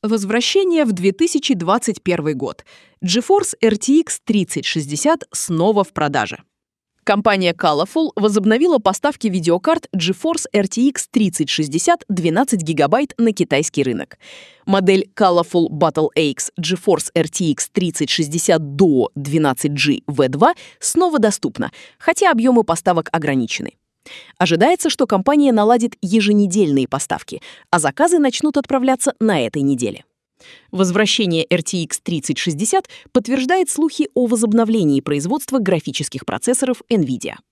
Возвращение в 2021 год. GeForce RTX 3060 снова в продаже. Компания Colorful возобновила поставки видеокарт GeForce RTX 3060 12 ГБ на китайский рынок. Модель Colorful Battle-Axe GeForce RTX 3060 Duo 12G V2 снова доступна, хотя объемы поставок ограничены. Ожидается, что компания наладит еженедельные поставки, а заказы начнут отправляться на этой неделе. Возвращение RTX 3060 подтверждает слухи о возобновлении производства графических процессоров NVIDIA.